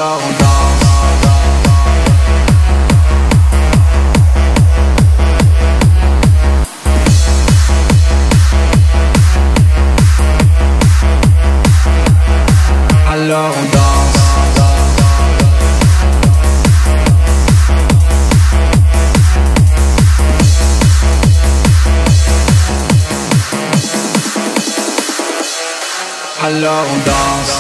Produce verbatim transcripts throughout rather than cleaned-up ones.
Alors on danse. Alors on danse. Alors on danse.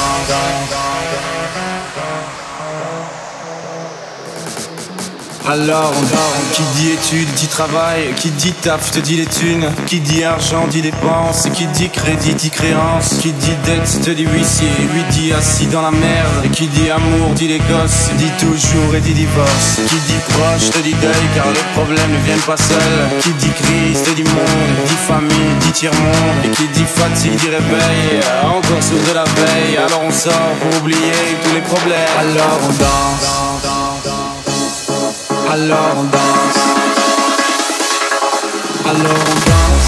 Alors on danse. Qui dit études dit travail, qui dit taf te dit les thunes, qui dit argent dit dépenses, qui dit crédit dit créance, qui dit dette te dit huissier, lui dit assis dans la merde, et qui dit amour dit les gosses, dit toujours et dit divorce, qui dit proche te dit deuil car les problèmes ne viennent pas seuls, qui dit crise te dit monde, dit famille dit tiers-monde, et qui dit fatigue dit réveil, encore sourd de la veille. Alors on sort pour oublier tous les problèmes. Alors on danse. Alors on danse. Alors on danse.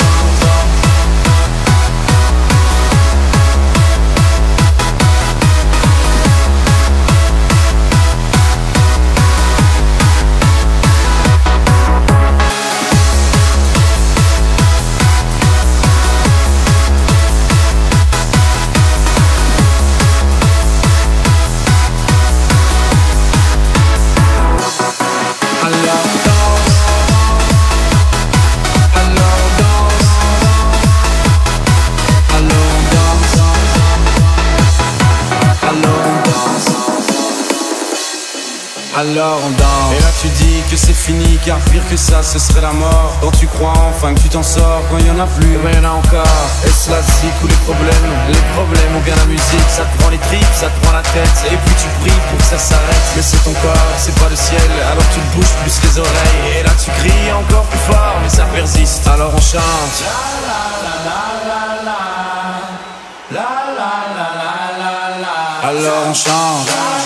Alors on danse. Et là tu dis que c'est fini car pire que ça ce serait la mort. Quand tu crois enfin que tu t'en sors, quand il y en a plus, ben y en a encore. Est-ce la zik ou les problèmes? Les problèmes ou bien la musique? Ça te prend les tripes, ça te prend la tête, et puis tu pries pour que ça s'arrête. Mais c'est ton corps, c'est pas le ciel, alors tu te bouges plus les oreilles. Et là tu cries encore plus fort, mais ça persiste. Alors on chante. La la la la la la la la la la la. Alors on chante.